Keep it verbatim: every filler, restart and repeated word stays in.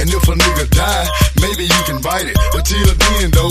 And if a nigga die, maybe you can bite it. But till then, though,